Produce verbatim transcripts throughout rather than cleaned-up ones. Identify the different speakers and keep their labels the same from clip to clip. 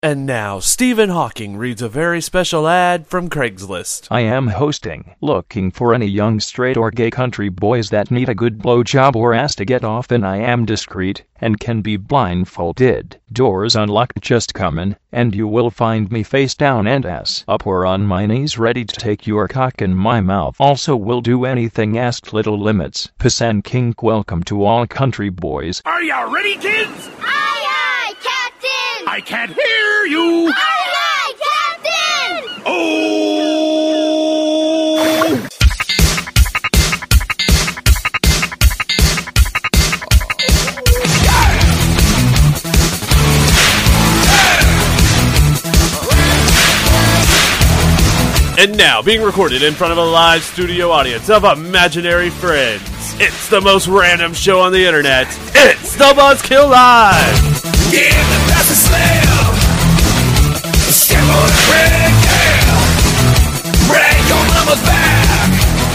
Speaker 1: And now, Stephen Hawking reads a very special ad from Craigslist.
Speaker 2: I am hosting, looking for any young straight or gay country boys that need a good blowjob or ass to get off, and I am discreet, and can be blindfolded. Doors unlocked, just come in, and you will find me face down and ass up or on my knees ready to take your cock in my mouth. Also will do anything asked, little limits. Piss and kink, welcome to all country boys.
Speaker 3: Are you ready, kids?
Speaker 4: Aye, aye, Captain!
Speaker 3: I can't hear you!
Speaker 4: Aye, aye, Captain!
Speaker 3: Oh!
Speaker 1: And now, being recorded in front of a live studio audience of imaginary friends, it's the most random show on the internet. It's the Buzzkill Live!
Speaker 3: Give the best a slam! Step on the brick, yeah! Break your mama's back!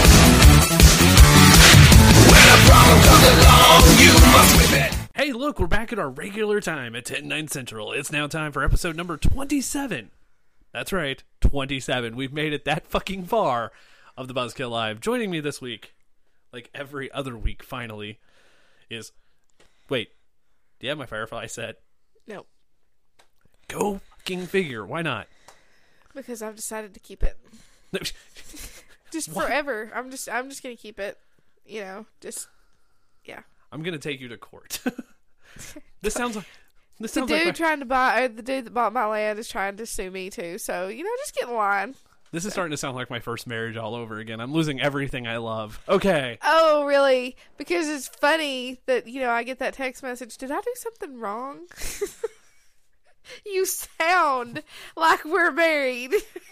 Speaker 3: When a problem comes along, you must whip it!
Speaker 1: Hey, look, we're back at our regular time at ten, nine Central. It's now time for episode number twenty-seven. That's right, twenty-seven. We've made it that fucking far of the Buzzkill Live. Joining me this week, like every other week, finally, is... Wait, do you have my Firefly set?
Speaker 5: No,
Speaker 1: Go fucking figure. Why not?
Speaker 5: because I've decided to keep it. Just
Speaker 1: What?
Speaker 5: forever. I'm just I'm just gonna keep it. You know, just yeah.
Speaker 1: I'm gonna take you to court. This sounds like... This
Speaker 5: The
Speaker 1: sounds
Speaker 5: dude
Speaker 1: like my-
Speaker 5: trying to buy, or the dude that bought my land is trying to sue me too. So you know, just get in line.
Speaker 1: This is starting to sound like my first marriage all over again. I'm losing everything I love. Okay.
Speaker 5: Oh, really? Because it's funny that you know I get that text message. Did I do something wrong? You sound like we're married.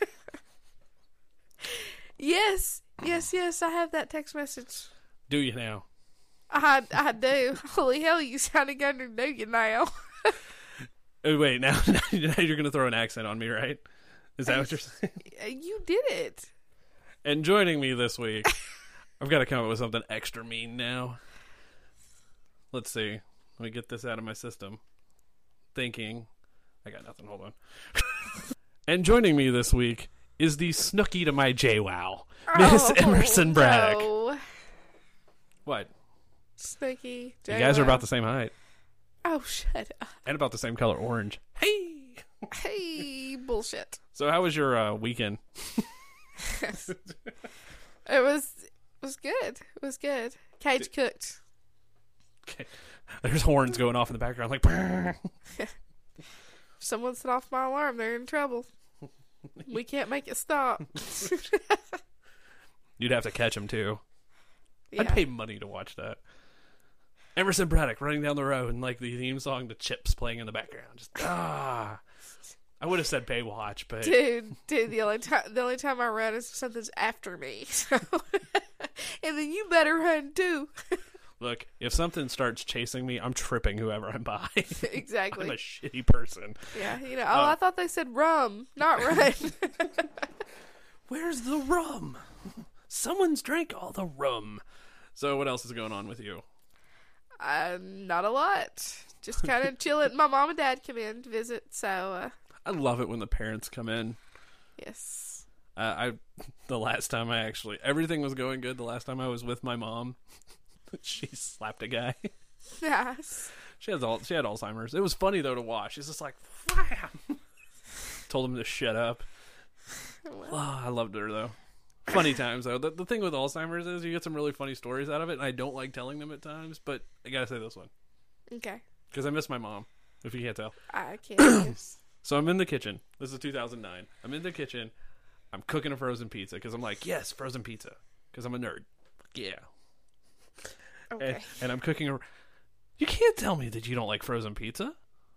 Speaker 5: Yes, yes, yes. I have that text message.
Speaker 1: Do you now?
Speaker 5: I I do. Holy hell, you sounding under know you now.
Speaker 1: Oh, wait, now, now you're going to throw an accent on me, right? Is that what you're saying?
Speaker 5: You did it.
Speaker 1: And joining me this week, I've got to come up with something extra mean now. Let's see. Let me get this out of my system. Thinking. I got nothing. Hold on. And joining me this week is the Snooki to my JWoww, Miss
Speaker 5: Oh,
Speaker 1: Emerson Braddock.
Speaker 5: no.
Speaker 1: What?
Speaker 5: Snooki.
Speaker 1: You guys are
Speaker 5: J-Lo.
Speaker 1: about the same height.
Speaker 5: Oh, shut up.
Speaker 1: And about the same color orange. Hey!
Speaker 5: Hey, bullshit.
Speaker 1: So how was your uh, weekend?
Speaker 5: It was it was good. It was good. Cage cooked.
Speaker 1: Okay. There's horns going off in the background like... "Brrr."
Speaker 5: If someone set off my alarm, they're in trouble. We can't make it stop.
Speaker 1: You'd have to catch him too.
Speaker 5: Yeah.
Speaker 1: I'd pay money to watch that. Emerson Braddock running down the road and like the theme song, the Chips playing in the background. Just ah, I would have said pay watch, but
Speaker 5: Dude, dude, the only time the only time I run is if something's after me. So and then you better run too.
Speaker 1: look, if something starts chasing me, I'm tripping whoever I'm by.
Speaker 5: Exactly.
Speaker 1: I'm a shitty person.
Speaker 5: Yeah, you know. Oh,
Speaker 1: Uh,
Speaker 5: I thought they said rum, not run.
Speaker 1: Where's the rum? Someone's drank all the rum. So what else is going on with you?
Speaker 5: Uh, not a lot. Just kind of chilling. My mom and dad come in to visit, so uh,
Speaker 1: I love it when the parents come in.
Speaker 5: yes.
Speaker 1: Uh, I the last time I actually everything was going good. The last time I was with my mom, she slapped a guy.
Speaker 5: Nice.
Speaker 1: She has all she had Alzheimer's. It was funny though to watch. She's just like, wham! Told him to shut up.
Speaker 5: Well,
Speaker 1: Oh, I loved her though. Funny times though. The, the thing with Alzheimer's is you get some really funny stories out of it, and I don't like telling them at times. But I gotta say this one
Speaker 5: okay.
Speaker 1: because I miss my mom. If you can't tell.
Speaker 5: I can't. guess.
Speaker 1: So I'm in the kitchen. This is two thousand nine. I'm in the kitchen. I'm cooking a frozen pizza because I'm like, yes, frozen pizza because I'm a nerd. Yeah.
Speaker 5: Okay.
Speaker 1: And, and I'm cooking a... You can't tell me that you don't like frozen pizza.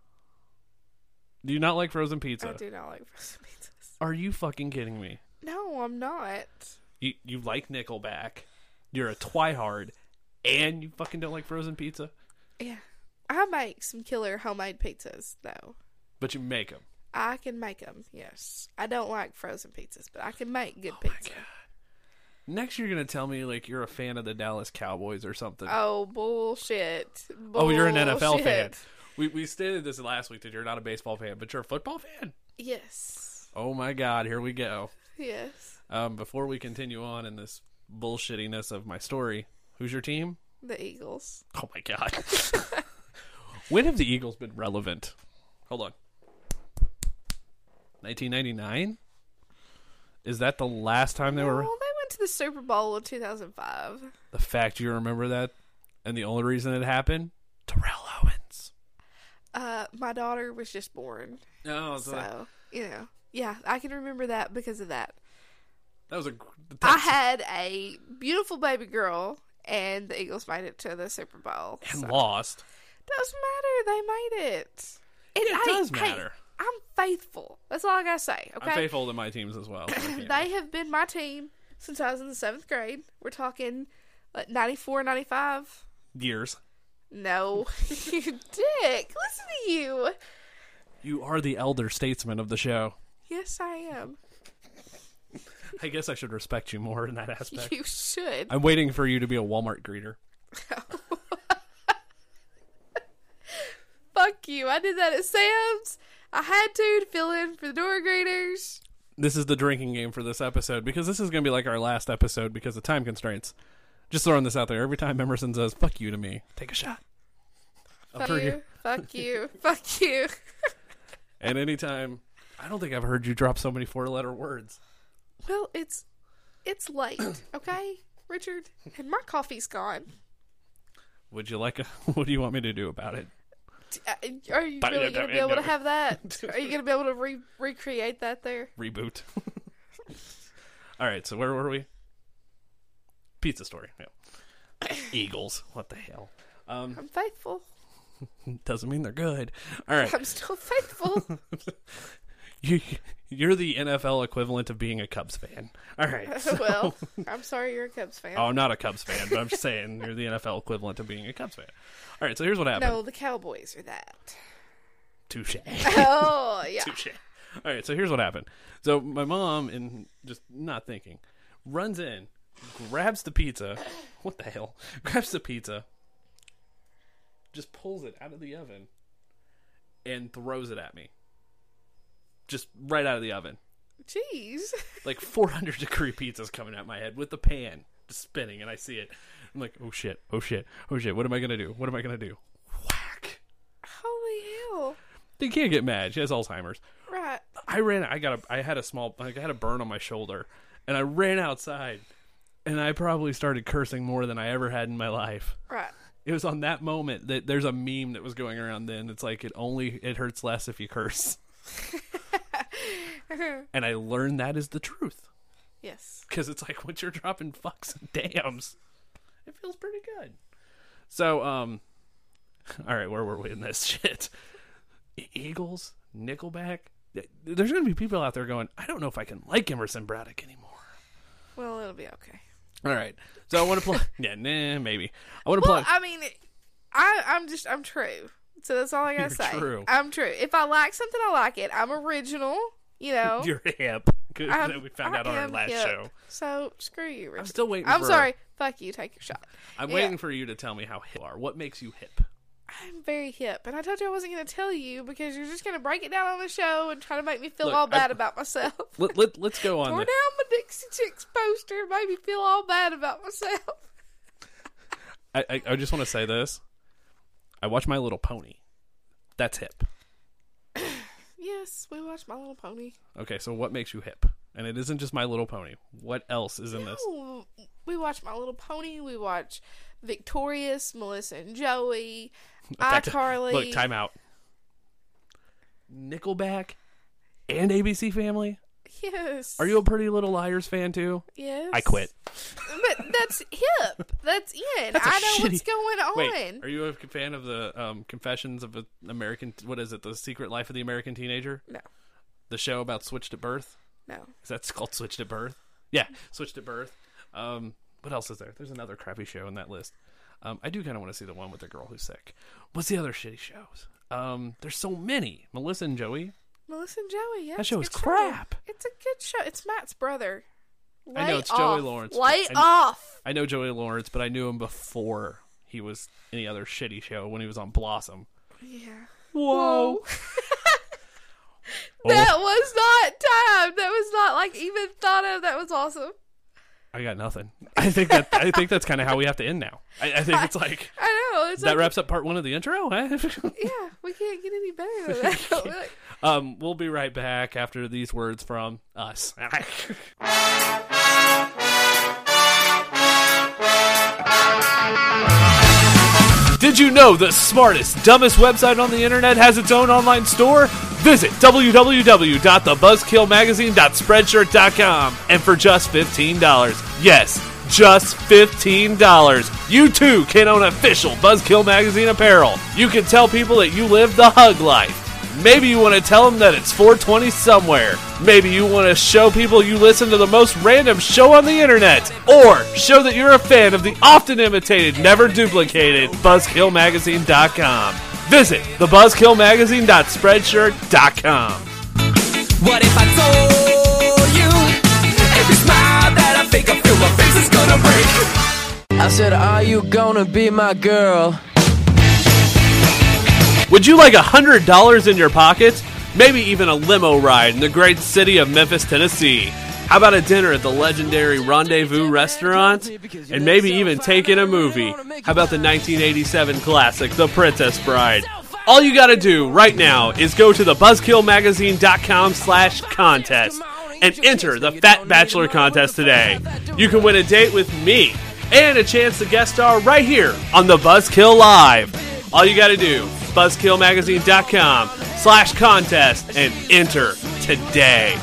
Speaker 1: Do you not like frozen pizza?
Speaker 5: I do not like frozen pizzas.
Speaker 1: Are you fucking kidding me?
Speaker 5: No, I'm not.
Speaker 1: You you like Nickelback. You're a twihard. And you fucking don't like frozen pizza?
Speaker 5: Yeah. I make some killer homemade pizzas, though.
Speaker 1: But you make them.
Speaker 5: I can make them, yes. I don't like frozen pizzas, but I can make good
Speaker 1: Oh my
Speaker 5: pizza.
Speaker 1: God. Next you're going to tell me like you're a fan of the Dallas Cowboys or something.
Speaker 5: Oh, bullshit.
Speaker 1: Oh, you're an N F L fan.
Speaker 5: Bullshit.
Speaker 1: We we stated this last week that you're not a baseball fan, but you're a football fan.
Speaker 5: Yes.
Speaker 1: Oh my God! Here we go.
Speaker 5: Yes.
Speaker 1: Um, before we continue on in this bullshittiness of my story, who's your team?
Speaker 5: The Eagles.
Speaker 1: Oh my God! When have the Eagles been relevant? Hold on. nineteen ninety-nine. Is that the last time they
Speaker 5: Well,
Speaker 1: were?
Speaker 5: they went to the Super Bowl in two thousand five.
Speaker 1: The fact you remember that, and the only reason it happened, Terrell Owens.
Speaker 5: Uh, my daughter was just born,
Speaker 1: Oh,
Speaker 5: so you know, yeah, I can remember that because of that.
Speaker 1: that was a.
Speaker 5: I had a beautiful baby girl, and the Eagles made it to the Super Bowl.
Speaker 1: and
Speaker 5: so.
Speaker 1: lost.
Speaker 5: Doesn't matter. They made it. And
Speaker 1: It
Speaker 5: hey,
Speaker 1: does
Speaker 5: hey,
Speaker 1: matter.
Speaker 5: I'm faithful. That's all I gotta say. Okay.
Speaker 1: I'm faithful to my teams as well. so I can't-
Speaker 5: They have been my team since I was in the seventh grade. We're talking like ninety-four, ninety-five.
Speaker 1: Years.
Speaker 5: No, you dick. Listen to you.
Speaker 1: You are the elder statesman of the show.
Speaker 5: Yes, I am.
Speaker 1: I guess I should respect you more in that aspect.
Speaker 5: You should.
Speaker 1: I'm waiting for you to be a Walmart greeter.
Speaker 5: Fuck you. I did that at Sam's. I had to to fill in for the door greeters.
Speaker 1: This is the drinking game for this episode because this is going to be like our last episode because of time constraints. Just throwing this out there. Every time Emerson says, fuck you to me, take a shot. I'll
Speaker 5: Fuck
Speaker 1: turn
Speaker 5: you. Fuck you. Fuck you.
Speaker 1: And anytime, I don't think I've heard you drop so many four-letter words.
Speaker 5: Well, it's it's late, okay, Richard? And my coffee's gone.
Speaker 1: Would you like a, what do you want me to do about it?
Speaker 5: Uh, Are you really going to be able to have that? Are you going to be able to re- recreate that there?
Speaker 1: Reboot. All right, so where were we? Pizza story. Yeah. Eagles. What the hell? Um,
Speaker 5: I'm faithful.
Speaker 1: doesn't mean they're good. All right.
Speaker 5: I'm still faithful.
Speaker 1: You, you're the N F L equivalent of being a Cubs fan. All right. so-
Speaker 5: Well, I'm sorry you're a Cubs fan.
Speaker 1: Oh, I'm not a Cubs fan, but I'm just saying you're the N F L equivalent of being a Cubs fan. All right, so here's what happened.
Speaker 5: No, the Cowboys are that.
Speaker 1: Touche.
Speaker 5: Oh, yeah.
Speaker 1: Touche. All right, so here's what happened. So my mom, in just not thinking, runs in, grabs the pizza. What the hell? Grabs the pizza, just pulls it out of the oven, and throws it at me. Just right out of the oven.
Speaker 5: Jeez.
Speaker 1: Like four hundred degree pizza's coming at my head with the pan just spinning, and I see it. I'm like, oh shit, oh shit, oh shit. What am I gonna do? What am I gonna do? Whack.
Speaker 5: Holy hell.
Speaker 1: You can't get mad. She has Alzheimer's.
Speaker 5: Right.
Speaker 1: I ran. I got a. I had a small. Like I had a burn on my shoulder, and I ran outside, and I probably started cursing more than I ever had in my life.
Speaker 5: Right.
Speaker 1: It was on that moment that there's a meme that was going around then. It's like it only it hurts less if you curse. And I learned that is the truth.
Speaker 5: Yes.
Speaker 1: Because it's like once you're dropping fucks and dams, it feels pretty good. So, um, all right, where were we in this shit? E- Eagles, Nickelback. There's going to be people out there going, I don't know if I can like Emerson Braddock anymore.
Speaker 5: Well, it'll be okay.
Speaker 1: All right, so I want to play. Yeah, nah, maybe I want to
Speaker 5: Well,
Speaker 1: play.
Speaker 5: I mean, I, I'm just, I'm true. So that's all I gotta
Speaker 1: You're
Speaker 5: say.
Speaker 1: true.
Speaker 5: I'm true. If I like something, I like it. I'm original, you know.
Speaker 1: You're hip. Good
Speaker 5: I'm-
Speaker 1: that we found
Speaker 5: I
Speaker 1: out on our
Speaker 5: am
Speaker 1: last
Speaker 5: hip.
Speaker 1: show.
Speaker 5: So screw you, Richard.
Speaker 1: I'm still waiting.
Speaker 5: I'm
Speaker 1: for
Speaker 5: sorry. Fuck you. Take your shot.
Speaker 1: I'm
Speaker 5: Yeah.
Speaker 1: waiting for you to tell me how hip you are. What makes you hip?
Speaker 5: I'm very hip, and I told you I wasn't going to tell you because you're just going to break it down on the show and try to make me feel
Speaker 1: Look,
Speaker 5: all bad
Speaker 1: I-
Speaker 5: about myself.
Speaker 1: Let, let, let's go on.
Speaker 5: Tore
Speaker 1: The,
Speaker 5: down my Dixie Chicks poster and made me feel all bad about myself.
Speaker 1: I, I, I just want to say this. I watch My Little Pony. That's hip.
Speaker 5: Yes, we watched My Little Pony.
Speaker 1: Okay, so what makes you hip? And it isn't just My Little Pony. What else is in this?
Speaker 5: No, we watch My Little Pony. We watch Victorious, Melissa and Joey,
Speaker 1: Back to-
Speaker 5: iCarly.
Speaker 1: Look, time out. Nickelback and A B C Family?
Speaker 5: Yes.
Speaker 1: Are you a Pretty Little Liars fan too?
Speaker 5: Yes.
Speaker 1: I quit.
Speaker 5: But that's hip. That's in.
Speaker 1: That's a
Speaker 5: I know
Speaker 1: shitty-
Speaker 5: what's going on.
Speaker 1: Wait, are you a fan of the um, Confessions of an American... What is it? The Secret Life of the American Teenager?
Speaker 5: No.
Speaker 1: The show about Switched at Birth?
Speaker 5: No.
Speaker 1: Is that called Switched at Birth? Yeah, Switched at Birth. Um, what else is there? There's another crappy show in that list. Um, I do kind of want to see the one with the girl who's sick. What's the other shitty shows? Um, there's so many. Melissa and Joey.
Speaker 5: Melissa and Joey, yeah.
Speaker 1: That
Speaker 5: it's
Speaker 1: show
Speaker 5: a
Speaker 1: is
Speaker 5: good
Speaker 1: crap.
Speaker 5: It's a good show. It's Matt's brother. Lay
Speaker 1: I know, it's
Speaker 5: off.
Speaker 1: Joey Lawrence.
Speaker 5: Lay
Speaker 1: I-
Speaker 5: off.
Speaker 1: I know Joey Lawrence, but I knew him before he was any other shitty show when he was on Blossom.
Speaker 5: Yeah.
Speaker 1: Whoa.
Speaker 5: That was not timed. That was not like even thought of. That was awesome.
Speaker 1: I got nothing. I think that I think that's kind of how we have to end now. I, I think it's like
Speaker 5: I know. It's
Speaker 1: that
Speaker 5: like,
Speaker 1: wraps up part one of the intro.
Speaker 5: yeah, we can't get any better than that. We're like,
Speaker 1: um, we'll be right back after these words from us. Did you know the smartest, dumbest website on the internet has its own online store? Visit w w w dot the buzzkill magazine dot spreadshirt dot com, and for just fifteen dollars, yes, just fifteen dollars, you too can own official Buzzkill Magazine apparel. You can tell people that you live the hug life. Maybe you want to tell them that it's four twenty somewhere. Maybe you want to show people you listen to the most random show on the internet. Or show that you're a fan of the often imitated, never duplicated buzzkill magazine dot com. Visit the buzzkill magazine dot spreadshirt dot com.
Speaker 3: What if I told you every smile that I fake, I feel my face is gonna break?
Speaker 6: I said, are you gonna be my girl?
Speaker 1: Would you like one hundred dollars in your pocket? Maybe even a limo ride in the great city of Memphis, Tennessee. How about a dinner at the legendary Rendezvous restaurant? And maybe even take in a movie. How about the nineteen eighty-seven classic, The Princess Bride? All you gotta do right now is go to the buzzkill magazine dot com slash contest and enter the Fat Bachelor contest today. You can win a date with me and a chance to guest star right here on the Buzzkill Live. All you gotta do, buzzkill magazine dot com slash contest and enter today.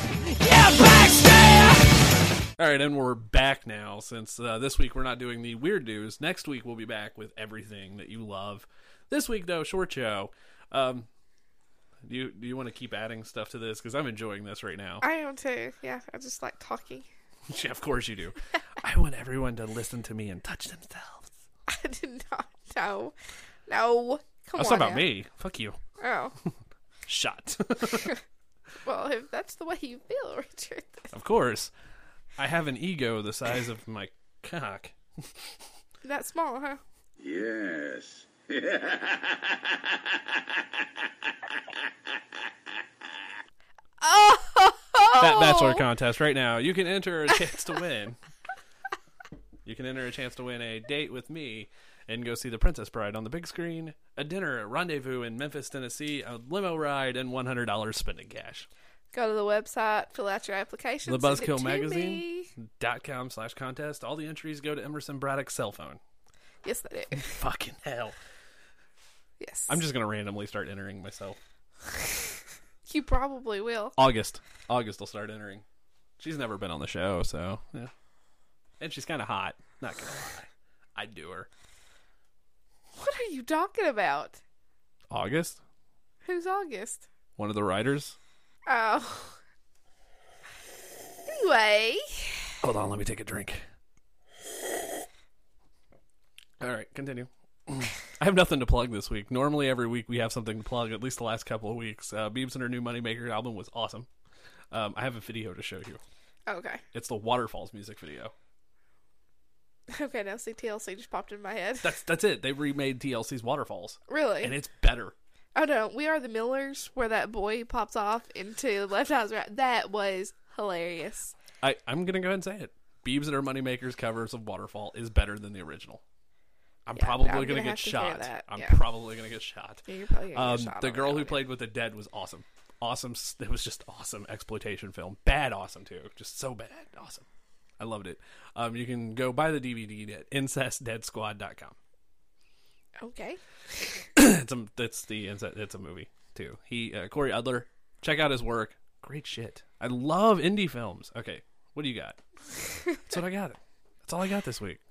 Speaker 1: All right, and we're back now. Since uh, this week we're not doing the weird news, next week we'll be back with everything that you love. This week, though, short show. Um, do you do you want to keep adding stuff to this? Because I'm enjoying this right now.
Speaker 5: I am too. Yeah, I just like talking.
Speaker 1: Yeah, of course you do. I want everyone to listen to me and touch themselves.
Speaker 5: I did not. No, no. Come
Speaker 1: That's
Speaker 5: on.
Speaker 1: not about
Speaker 5: now.
Speaker 1: me. Fuck you.
Speaker 5: Oh.
Speaker 1: Shut.
Speaker 5: Well, if that's the way you feel, Richard.
Speaker 1: Of course. I have an ego the size of my cock.
Speaker 5: That small, huh?
Speaker 7: Yes.
Speaker 5: Oh!
Speaker 1: Fat Bachelor contest right now. You can enter a chance to win. You can enter a chance to win a date with me and go see The Princess Bride on the big screen, a dinner at Rendezvous in Memphis, Tennessee, a limo ride, and one hundred dollars spending cash.
Speaker 5: Go to the website, fill out your application.
Speaker 1: The
Speaker 5: send it
Speaker 1: Buzzkill
Speaker 5: to
Speaker 1: Magazine
Speaker 5: me.
Speaker 1: dot com slash contest. All the entries go to Emerson Braddock's cell phone.
Speaker 5: Yes, they do.
Speaker 1: Fucking hell.
Speaker 5: Yes.
Speaker 1: I'm just going to randomly start entering myself.
Speaker 5: You probably will.
Speaker 1: August. August will start entering. She's never been on the show, so, yeah. And she's kind of hot. Not going to lie. I'd do her.
Speaker 5: What are you talking about?
Speaker 1: August?
Speaker 5: Who's August?
Speaker 1: One of the writers?
Speaker 5: Oh. Anyway.
Speaker 1: Hold on, let me take a drink. All right, continue. I have nothing to plug this week. Normally, every week we have something to plug, at least the last couple of weeks. Uh, Biebs and her new Moneymaker album was awesome. Um, I have a video to show you.
Speaker 5: Okay.
Speaker 1: It's the Waterfalls music video.
Speaker 5: Okay, now see, T L C just popped in my head.
Speaker 1: That's that's it. They remade T L C's Waterfalls.
Speaker 5: Really?
Speaker 1: And it's better.
Speaker 5: Oh no, We Are the Millers, where that boy pops off into Left House Right. That was hilarious.
Speaker 1: I, I'm going to go ahead and say it. Biebs and her Moneymaker's covers of Waterfall is better than the original. I'm
Speaker 5: Yeah,
Speaker 1: probably
Speaker 5: I'm
Speaker 1: going to
Speaker 5: gonna
Speaker 1: get
Speaker 5: have to hear
Speaker 1: shot.
Speaker 5: that,
Speaker 1: I'm
Speaker 5: yeah.
Speaker 1: probably going to get shot.
Speaker 5: Yeah, you're probably gonna
Speaker 1: Um,
Speaker 5: get shot
Speaker 1: the
Speaker 5: on
Speaker 1: girl
Speaker 5: that
Speaker 1: who
Speaker 5: one.
Speaker 1: played with the dead was awesome. Awesome. s- It was just awesome exploitation film. Bad awesome, too. Just so bad. Awesome. I loved it. Um, you can go buy the D V D at incest dead squad dot com.
Speaker 5: Okay.
Speaker 1: it's a it's the incest, it's a movie too. He uh, Corey Udler, check out his work. Great shit. I love indie films. Okay, what do you got? That's what I got. That's all I got this week.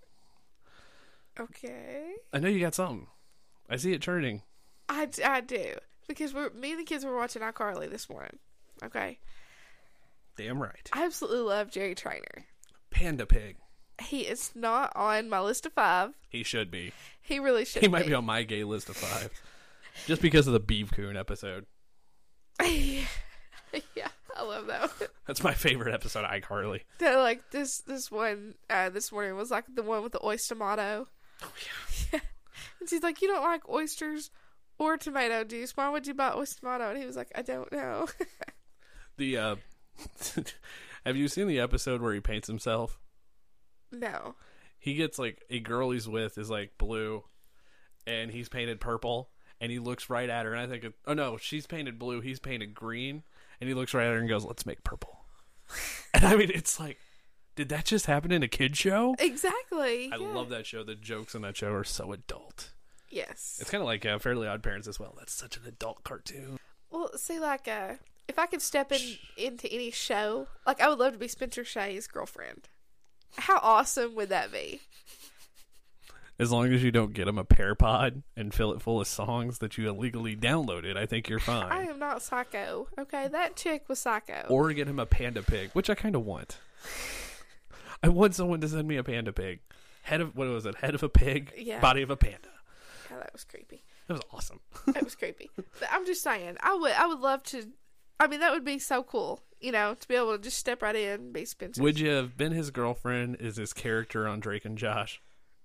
Speaker 5: Okay.
Speaker 1: I know you got something. I see it turning.
Speaker 5: I, I do. Because we're, me and the kids were watching iCarly this morning. Okay.
Speaker 1: Damn right.
Speaker 5: I absolutely love Jerry Trainer.
Speaker 1: Panda Pig.
Speaker 5: He is not on my list of five.
Speaker 1: He should be.
Speaker 5: He really should
Speaker 1: He might be on my gay list of five. Just because of the Beeve Coon episode.
Speaker 5: Yeah, I love that one.
Speaker 1: That's my favorite episode of iCarly.
Speaker 5: They're like this this one uh, this morning was like the one with the oyster motto.
Speaker 1: Oh, yeah.
Speaker 5: And she's like, you don't like oysters? Or tomato juice. Why would you buy it with tomato? And he was like, I don't know.
Speaker 1: The uh, have you seen the episode where he paints himself?
Speaker 5: No.
Speaker 1: He gets like a girl he's with is like blue, and he's painted purple, and he looks right at her, and I think, it, oh no, she's painted blue, he's painted green, and he looks right at her and goes, "Let's make purple." And I mean, it's like, did that just happen in a kid show?
Speaker 5: Exactly.
Speaker 1: I
Speaker 5: yeah.
Speaker 1: love that show. The jokes in that show are so adult.
Speaker 5: Yes.
Speaker 1: It's kind of like uh, Fairly Odd Parents as well. That's such an adult cartoon.
Speaker 5: Well, see, like, uh, if I could step in into any show, like, I would love to be Spencer Shay's girlfriend. How awesome would that be?
Speaker 1: As long as you don't get him a pear pod and fill it full of songs that you illegally downloaded, I think you're fine.
Speaker 5: I am not psycho. Okay, that chick was psycho.
Speaker 1: Or get him a panda pig, which I kind of want. I want someone to send me a panda pig. Head of, what was it? Head of a pig,
Speaker 5: Yeah.
Speaker 1: body of a panda.
Speaker 5: God, that was creepy.
Speaker 1: That was awesome.
Speaker 5: That was creepy. But I'm just saying, I would, I would love to. I mean, that would be so cool. You know, to be able to just step right in and be Spencer.
Speaker 1: Would you have been his girlfriend as his character on Drake and Josh?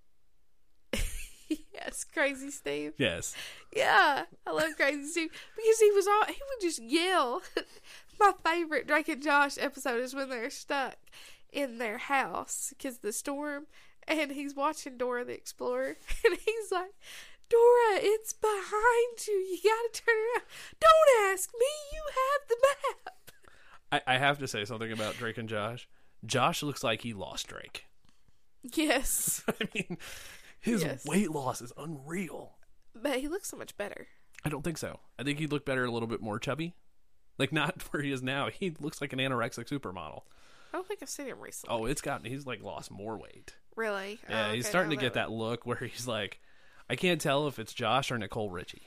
Speaker 5: Yes, Crazy Steve.
Speaker 1: Yes.
Speaker 5: Yeah, I love Crazy Steve because he was all he would just yell. My favorite Drake and Josh episode is when they're stuck in their house because of the storm, and he's watching Dora the Explorer, and he's like, "Dora, it's behind you. You gotta turn around. Don't ask me. You have the map."
Speaker 1: I, I have to say something about Drake and Josh. Josh looks like he lost Drake.
Speaker 5: Yes,
Speaker 1: I mean, his
Speaker 5: Yes.
Speaker 1: weight loss is unreal.
Speaker 5: but he looks so much better.
Speaker 1: I don't think so. I think he'd look better a little bit more chubby. Like, not where he is now. He looks like an anorexic supermodel.
Speaker 5: I don't think I've seen him recently.
Speaker 1: Oh, it's gotten, he's like lost more weight.
Speaker 5: Really?
Speaker 1: Yeah,
Speaker 5: Oh,
Speaker 1: he's
Speaker 5: okay,
Speaker 1: starting
Speaker 5: no,
Speaker 1: to get that look where he's like, I can't tell if it's Josh or Nicole Richie.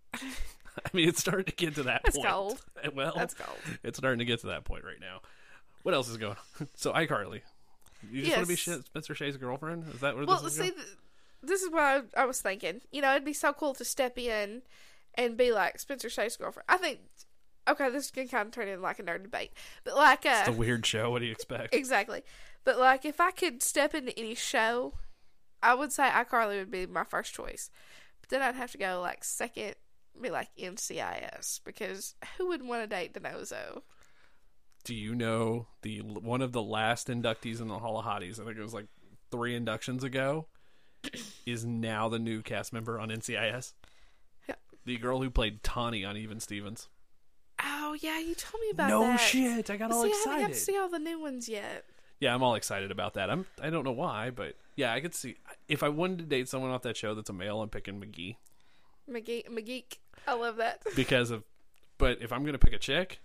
Speaker 1: I mean, it's starting to get to that
Speaker 5: That's
Speaker 1: point.
Speaker 5: cold.
Speaker 1: Well,
Speaker 5: That's cold.
Speaker 1: It's starting to get to that point right now. What else is going on? So, iCarly. You just want to be
Speaker 5: Yes.
Speaker 1: Sh- Spencer Shay's girlfriend? Is that where
Speaker 5: Well,
Speaker 1: this is
Speaker 5: see,
Speaker 1: going?
Speaker 5: th- this is what I, I was thinking. You know, it'd be so cool to step in and be like Spencer Shay's girlfriend. I think, okay, this can kind of turn into like a nerd debate, but like, uh,
Speaker 1: It's a weird show. What do you expect?
Speaker 5: exactly. But like, if I could step into any show, I would say iCarly would be my first choice. But then I'd have to go like second, be like N C I S, because who would want to date DeNozo?
Speaker 1: Do you know the one of the last inductees in the Hall of Hotties? I think it was like three inductions ago. Is now the new cast member on N C I S.
Speaker 5: Yeah.
Speaker 1: The girl who played Tawny on Even Stevens.
Speaker 5: Oh yeah, you told me about
Speaker 1: No
Speaker 5: that.
Speaker 1: shit! I got all
Speaker 5: see, I haven't got
Speaker 1: excited.
Speaker 5: to see all the new ones yet.
Speaker 1: Yeah, I'm all excited about that. I'm. I don't know why, but yeah, I could see if I wanted to date someone off that show that's a male, I'm picking McGee
Speaker 5: McGee, McGeek. I love that.
Speaker 1: because of. But if I'm gonna pick a chick,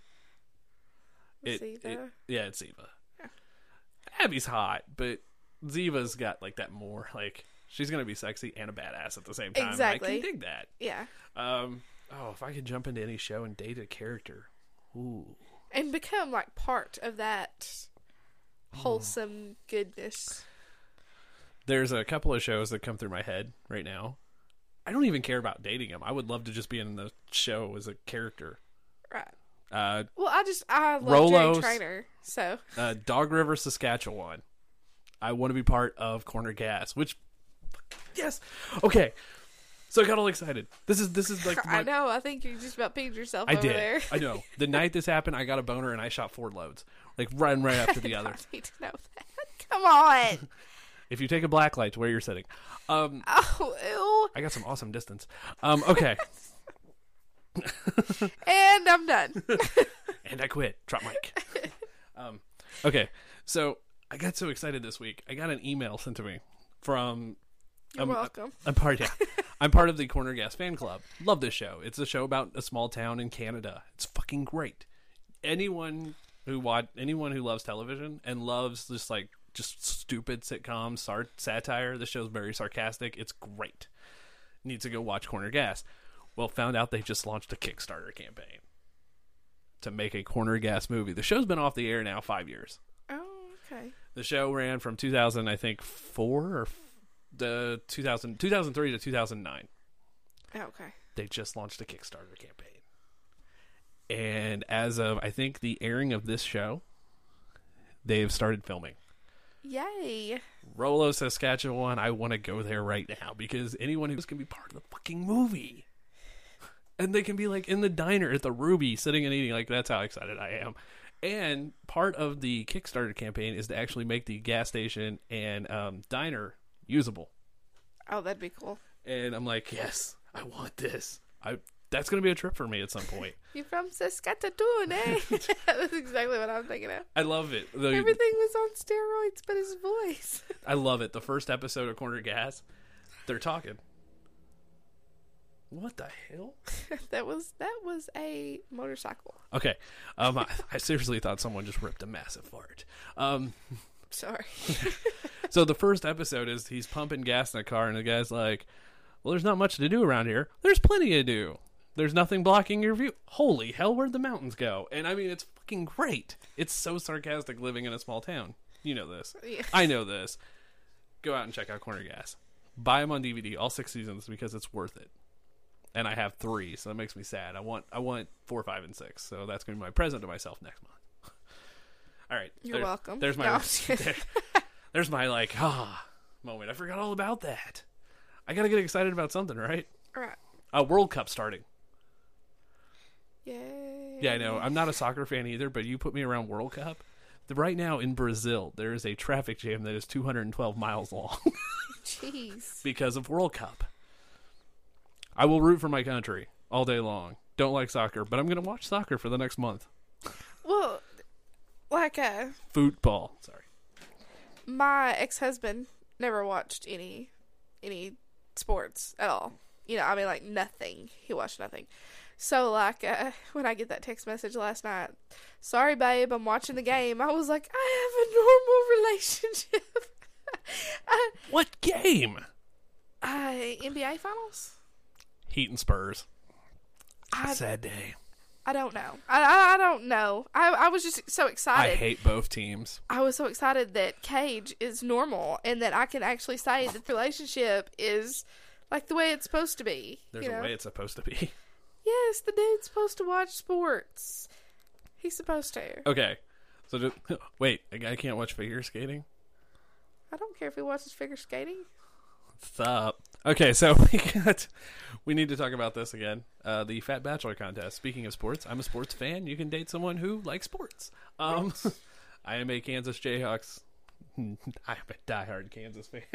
Speaker 1: it,
Speaker 5: Ziva.
Speaker 1: it yeah, it's Ziva. Abby's hot, but Ziva's got like that more like she's gonna be sexy and a badass at the same time.
Speaker 5: Exactly.
Speaker 1: I can dig that.
Speaker 5: Yeah.
Speaker 1: Um. Oh, if I could jump into any show and date a character, ooh.
Speaker 5: And become like part of that wholesome goodness.
Speaker 1: There's a couple of shows that come through my head right now. I don't even care about dating them. I would love to just be in the show as a character.
Speaker 5: Right.
Speaker 1: Uh,
Speaker 5: Well, I just I love
Speaker 1: Rolos.
Speaker 5: Jerry Trainer, so
Speaker 1: uh, Dog River, Saskatchewan. I want to be part of Corner Gas, which yes, okay. So I got all excited. This is this is like my,
Speaker 5: I know. I think you just about peed yourself
Speaker 1: I
Speaker 5: over
Speaker 1: did.
Speaker 5: there.
Speaker 1: I know. The night this happened, I got a boner and I shot four loads, like right right after the
Speaker 5: I
Speaker 1: other.
Speaker 5: don't need to know that. Come on.
Speaker 1: If you take a black light to where you're sitting, um,
Speaker 5: Oh,
Speaker 1: I got some awesome distance. Um, okay,
Speaker 5: ew. And I'm done.
Speaker 1: and I quit. Drop mic. Um, okay, so I got so excited this week. I got an email sent to me from.
Speaker 5: You're
Speaker 1: um,
Speaker 5: welcome.
Speaker 1: I'm part. Yeah, I'm part of the Corner Gas fan club. Love this show. It's a show about a small town in Canada. It's fucking great. Anyone who watch, anyone who loves television and loves just like just stupid sitcoms, sar- satire. The show's very sarcastic. It's great. Need to go watch Corner Gas. Well, found out they just launched a Kickstarter campaign to make a Corner Gas movie. The show's been off the air now five years.
Speaker 5: Oh, okay.
Speaker 1: The show ran from two thousand, I think, four or f- the two thousand, two thousand three to two thousand nine.
Speaker 5: Okay.
Speaker 1: They just launched a Kickstarter campaign. And as of, I think, the airing of this show, they've started filming.
Speaker 5: Yay.
Speaker 1: Rollo, Saskatchewan, I want to go there right now because anyone who's going to be part of the fucking movie. And they can be like in the diner at the Ruby sitting and eating. Like, that's how excited I am. And part of the Kickstarter campaign is to actually make the gas station and um, diner usable.
Speaker 5: Oh, that'd be cool.
Speaker 1: And I'm like, yes, I want this. I That's going to be a trip for me at some point.
Speaker 5: You from Saskatoon, eh? That's exactly what I'm thinking of.
Speaker 1: I love it. The,
Speaker 5: Everything was on steroids but his voice.
Speaker 1: I love it. The first episode of Corner Gas, they're talking. What the hell?
Speaker 5: that was that was a motorcycle.
Speaker 1: Okay. Um, I, I seriously thought someone just ripped a massive fart. Um,
Speaker 5: Sorry.
Speaker 1: so the first episode is he's pumping gas in a car, and the guy's like, well, there's not much to do around here. There's plenty to do. There's nothing blocking your view. Holy hell, where'd the mountains go? And I mean, it's fucking great. It's so sarcastic living in a small town. You know this.
Speaker 5: Yeah.
Speaker 1: I know this. Go out and check out Corner Gas. Buy them on D V D, all six seasons, because it's worth it. And I have three, so that makes me sad. I want I want four, five, and six. So that's going to be my present to myself next month. All right.
Speaker 5: You're
Speaker 1: there-
Speaker 5: welcome.
Speaker 1: There's my
Speaker 5: No.
Speaker 1: there- there's my like ah moment. I forgot all about that. I got to get excited about something, right?
Speaker 5: All right.
Speaker 1: Uh, World Cup starting.
Speaker 5: Yay.
Speaker 1: Yeah, I know. I'm not a soccer fan either, but you put me around World Cup. The, right now in Brazil, there is a traffic jam that is two hundred twelve miles long
Speaker 5: Jeez.
Speaker 1: because of World Cup. I will root for my country all day long. Don't like soccer, but I'm going to watch soccer for the next month.
Speaker 5: Well, like uh,
Speaker 1: Football. Sorry.
Speaker 5: my ex-husband never watched any any sports at all. You know, I mean, like nothing. He watched nothing. So, like, uh, when I get that text message last night, sorry, babe, I'm watching the game. I was like, I have a normal relationship. uh,
Speaker 1: What game?
Speaker 5: uh, N B A Finals?
Speaker 1: Heat and Spurs.
Speaker 5: I,
Speaker 1: Sad day.
Speaker 5: I don't know. I, I I don't know. I I was just so
Speaker 1: I
Speaker 5: excited.
Speaker 1: hate both teams.
Speaker 5: I was so excited that Cage is normal and that I can actually say that the relationship is like the way it's supposed to be.
Speaker 1: There's
Speaker 5: you know?
Speaker 1: a way it's supposed to be.
Speaker 5: Yes, the dude's supposed to watch sports. He's supposed to.
Speaker 1: Okay. So, just, wait, a guy can't watch figure skating?
Speaker 5: I don't care if he watches figure skating.
Speaker 1: What's up? Okay, so we got. We need to talk about this again. Uh, the Fat Bachelor contest. Speaking of sports, I'm a sports fan. You can date someone who likes sports. Um, I am a Kansas Jayhawks. I'm a diehard Kansas fan.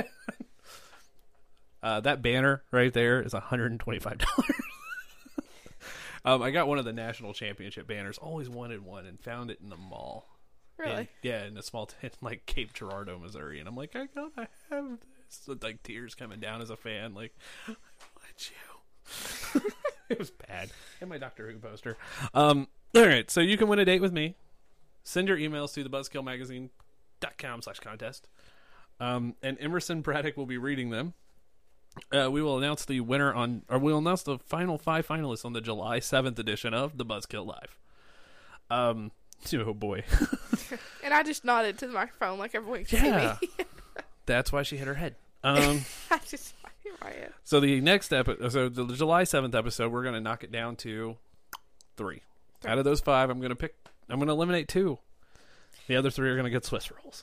Speaker 1: uh, that banner right there is one hundred twenty-five dollars. um, I got one of the national championship banners. Always wanted one and found it in the mall.
Speaker 5: Really?
Speaker 1: In- yeah, in a small town like Cape Girardeau, Missouri, and I'm like, I gotta have this. With, like tears coming down as a fan, like, I want you. It was bad. And my Doctor Who poster. Um, all right, so you can win a date with me. Send your emails to the buzzkill magazine dot com slash contest. Um, and Emerson Braddock will be reading them. Uh, we will announce the winner on, or we'll announce the final five finalists on the July seventh edition of the Buzzkill Live. Um, oh boy.
Speaker 5: And I just nodded to the microphone like everyone could
Speaker 1: Yeah.
Speaker 5: see me.
Speaker 1: That's why she hit her head. Um,
Speaker 5: I just hit my head.
Speaker 1: so the next episode, so the July seventh episode, we're going to knock it down to three. Out of those five, I'm going to pick, I'm going to eliminate two. The other three are going to get Swiss rolls.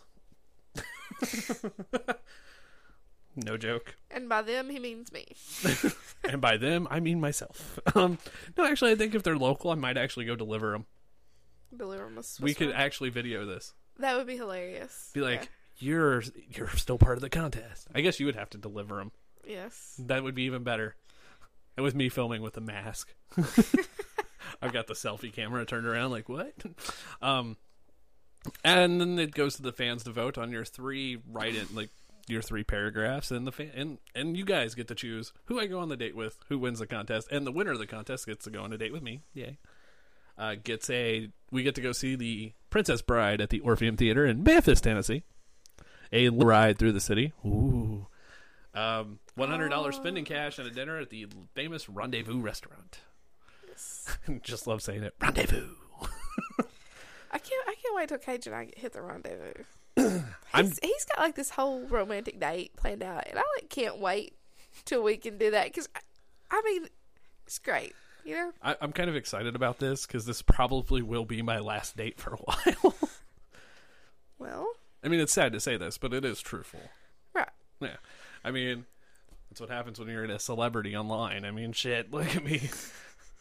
Speaker 1: No joke.
Speaker 5: And by them, he means me.
Speaker 1: And by them, I mean myself. Um, no, actually, I think if they're local, I might actually go deliver them.
Speaker 5: Deliver him a Swiss
Speaker 1: We could
Speaker 5: roll.
Speaker 1: actually video this.
Speaker 5: That would be hilarious.
Speaker 1: Be like,
Speaker 5: Yeah.
Speaker 1: you're you're still part of the contest. I guess you would have to deliver them.
Speaker 5: Yes.
Speaker 1: That would be even better. And with me filming with a mask. I've got the selfie camera turned around like, what? Um, and then it goes to the fans to vote on your three write-in, like, your three paragraphs, and the fan, and, and you guys get to choose who I go on the date with, who wins the contest, and the winner of the contest gets to go on a date with me. Yay. Uh, gets a, we get to go see the Princess Bride at the Orpheum Theater in Memphis, Tennessee. A ride through the city. Ooh. Um, one hundred dollars
Speaker 5: Oh.
Speaker 1: spending cash and a dinner at the famous Rendezvous restaurant. Just love saying it. Rendezvous.
Speaker 5: I can't. I can't wait till Cage and I hit the rendezvous.
Speaker 1: I'm-
Speaker 5: he's, he's got like this whole romantic date planned out, and I like can't wait till we can do that because I, I mean, it's great. You know.
Speaker 1: I, I'm kind of excited about this because this probably will be my last date for a while.
Speaker 5: Well,
Speaker 1: I mean, it's sad to say this, but it is truthful.
Speaker 5: right.
Speaker 1: Yeah. I mean, that's what happens when you're in a celebrity online. I mean, shit, look at me.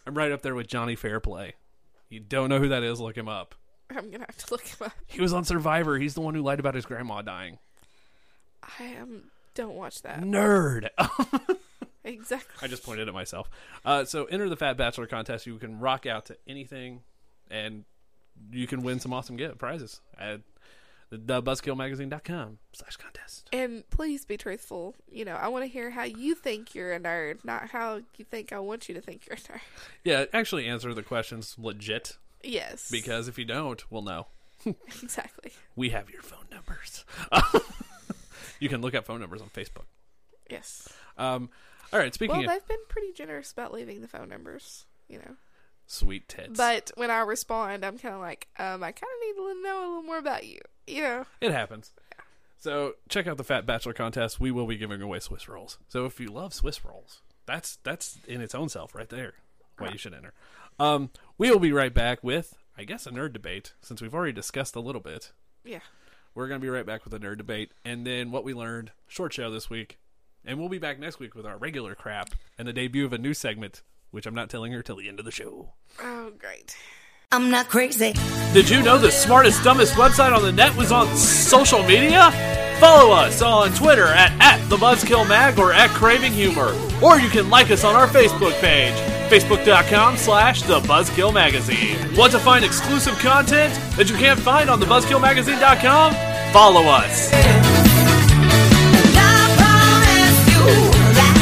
Speaker 1: I'm right up there with Johnny Fairplay. You don't know who that is, look him up.
Speaker 5: I'm gonna have to look him up.
Speaker 1: He was on Survivor. He's the one who lied about his grandma dying.
Speaker 5: I um, don't watch that.
Speaker 1: Nerd.
Speaker 5: Exactly.
Speaker 1: I just pointed at myself. Uh, so enter the Fat Bachelor contest. You can rock out to anything, and you can win some awesome gift prizes at the buzzkill magazine dot com slash contest.
Speaker 5: And please be truthful. You know, I want to hear how you think you're a nerd, not how you think I want you to think you're a nerd.
Speaker 1: Yeah, actually answer the questions legit,
Speaker 5: Yes.
Speaker 1: because if you don't, we'll know.
Speaker 5: Exactly.
Speaker 1: We have your phone numbers. You can look up phone numbers on Facebook.
Speaker 5: Yes.
Speaker 1: Um, all right, speaking
Speaker 5: Well,
Speaker 1: of
Speaker 5: they've been pretty generous about leaving the phone numbers, you know.
Speaker 1: sweet tits.
Speaker 5: But when I respond, I'm kind of like, um, I kind of need to know a little more about you, you know.
Speaker 1: It happens. So check out the Fat Bachelor contest. We will be giving away Swiss rolls. So if you love Swiss rolls, that's that's in its own self right there. Why you should enter. Um, we will be right back with, I guess, a nerd debate, since we've already discussed a little bit.
Speaker 5: Yeah.
Speaker 1: We're going to be right back with a nerd debate, and then what we learned, short show this week, and we'll be back next week with our regular crap and the debut of a new segment, which I'm not telling her till the end of the show.
Speaker 5: Oh, great.
Speaker 8: I'm not crazy.
Speaker 1: Did you know the smartest, dumbest website on the net was on social media? Follow us on Twitter at, at TheBuzzkillMag or at Craving Humor. Or you can like us on our Facebook page, Facebook.com slash The Buzzkill Magazine. Want to find exclusive content that you can't find on The Buzzkill Magazine dot com? Follow us.
Speaker 8: And I promise you that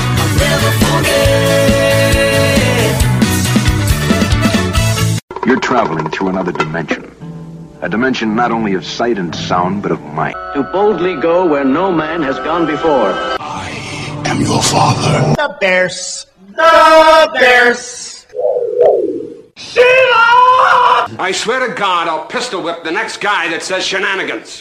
Speaker 8: I'll never forget.
Speaker 7: You're traveling through another dimension. A dimension not only of sight and sound, but of mind.
Speaker 9: To boldly go where no man has gone before.
Speaker 3: I am your father.
Speaker 10: The Bears. The Bears.
Speaker 3: Sheila! I swear to God, I'll pistol whip the next guy that says shenanigans.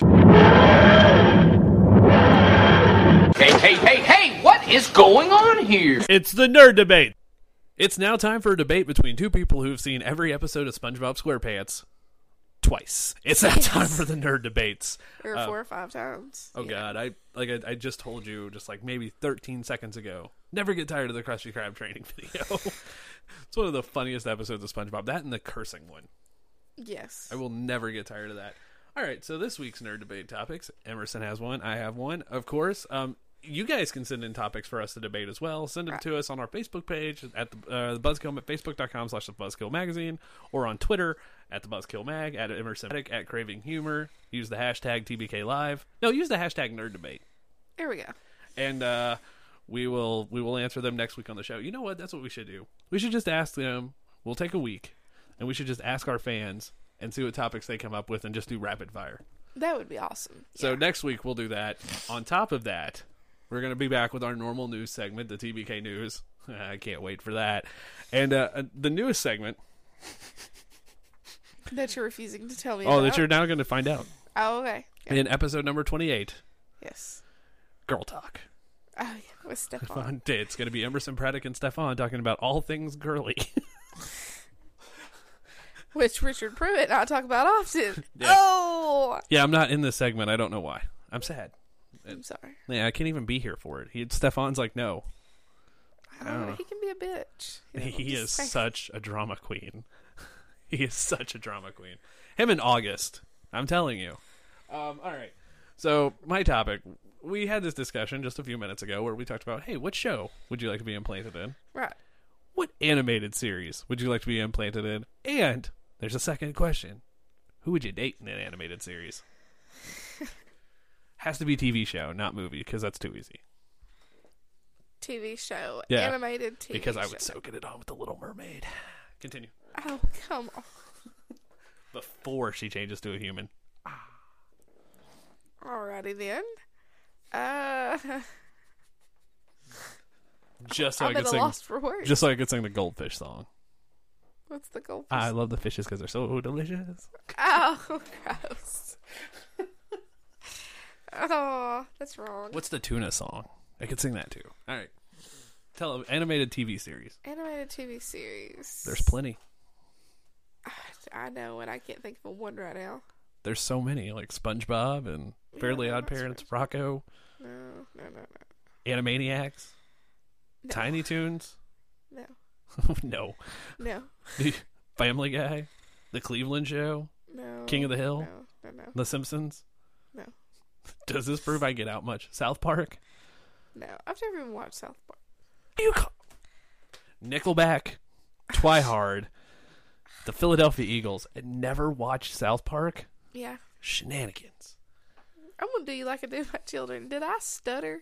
Speaker 6: Hey, hey, hey, hey, what is going on here?
Speaker 1: It's the nerd debate. It's now time for a debate between two people who've seen every episode of SpongeBob SquarePants twice. It's now time for the nerd debates.
Speaker 5: Or
Speaker 1: Uh,
Speaker 5: four or five times.
Speaker 1: Oh
Speaker 5: Yeah.
Speaker 1: God, I like I, I just told you just like maybe thirteen seconds ago. Never get tired of the Krusty Krab training video. It's one of the funniest episodes of SpongeBob. That and the cursing one.
Speaker 5: Yes.
Speaker 1: I will never get tired of that. All right, so this week's nerd debate topics. Emerson has one. I have one, of course. Um, you guys can send in topics for us to debate as well. Send them
Speaker 5: right.
Speaker 1: to us on our Facebook page at the, uh, the Buzzkill at facebook.com slash the Buzzkill Magazine, or on Twitter at the Buzzkill Mag, at Emerson, at Craving Humor. Use the hashtag T B K Live. No, use the hashtag Nerd Debate,
Speaker 5: There we go.
Speaker 1: and uh, we will we will answer them next week on the show. You know what? That's what we should do. We should just ask them. We'll take a week, and we should just ask our fans and see what topics they come up with, and just do rapid fire.
Speaker 5: That would be awesome.
Speaker 1: So
Speaker 5: Yeah.
Speaker 1: next week we'll do that. On top of that, we're going to be back with our normal news segment, the T B K News. I can't wait for that. And uh, the newest segment.
Speaker 5: That you're refusing to tell me
Speaker 1: Oh,
Speaker 5: about.
Speaker 1: that you're now going to find out.
Speaker 5: Oh, okay. Yeah.
Speaker 1: In episode number twenty-eight,
Speaker 5: Yes.
Speaker 1: Girl Talk.
Speaker 5: Oh, yeah. With Stefan.
Speaker 1: It's going to be Emerson Praddock and Stefan talking about all things girly.
Speaker 5: Which Richard Pruitt and I talk about often.
Speaker 1: Yeah.
Speaker 5: Oh!
Speaker 1: Yeah, I'm not in this segment. I don't know why. I'm sad.
Speaker 5: I'm sorry.
Speaker 1: Yeah, I can't even be here for it. He, Stefan's like, no.
Speaker 5: I don't know. He can be a bitch. You know,
Speaker 1: He
Speaker 5: just
Speaker 1: is
Speaker 5: saying.
Speaker 1: such a drama queen. He is such a drama queen. Him in August. I'm telling you. Um, all right. So, my topic. We had this discussion just a few minutes ago where we talked about, hey, what show would you like to be implanted in?
Speaker 5: Right.
Speaker 1: What animated series would you like to be implanted in? And there's a second question. Who would you date in an animated series? Has to be T V show, not movie, because that's too easy.
Speaker 5: T V show.
Speaker 1: Yeah.
Speaker 5: Animated T V
Speaker 1: Because I
Speaker 5: show.
Speaker 1: would so get it on with the Little Mermaid. Continue.
Speaker 5: Oh, come on.
Speaker 1: Before she changes to a human.
Speaker 5: Alrighty then. Uh,
Speaker 1: Just so I
Speaker 5: I'm
Speaker 1: could
Speaker 5: at a
Speaker 1: sing.
Speaker 5: loss for words.
Speaker 1: Just so I could sing the goldfish song.
Speaker 5: What's the goldfish?
Speaker 1: I love the fishes because they're so delicious.
Speaker 5: Oh, gross. Oh, that's wrong.
Speaker 1: What's the tuna song? I could sing that too. All right. Tell animated T V series.
Speaker 5: Animated T V series.
Speaker 1: There's plenty.
Speaker 5: I know, and I can't think of one right now.
Speaker 1: There's so many, like SpongeBob and Fairly
Speaker 5: no,
Speaker 1: Odd
Speaker 5: not
Speaker 1: Parents,
Speaker 5: SpongeBob.
Speaker 1: Rocco,
Speaker 5: No, no, no, no.
Speaker 1: Animaniacs,
Speaker 5: No.
Speaker 1: Tiny Toons.
Speaker 5: No.
Speaker 1: No.
Speaker 5: No.
Speaker 1: Family Guy? The Cleveland Show?
Speaker 5: No.
Speaker 1: King of the Hill?
Speaker 5: No. No. No.
Speaker 1: The Simpsons?
Speaker 5: No.
Speaker 1: Does this prove I get out much? South Park?
Speaker 5: No. I've never even watched South Park.
Speaker 1: You call- Nickelback? Twihard? The Philadelphia Eagles? And never watched South Park?
Speaker 5: Yeah.
Speaker 1: Shenanigans.
Speaker 5: I'm gonna do you like I do my children. Did I stutter?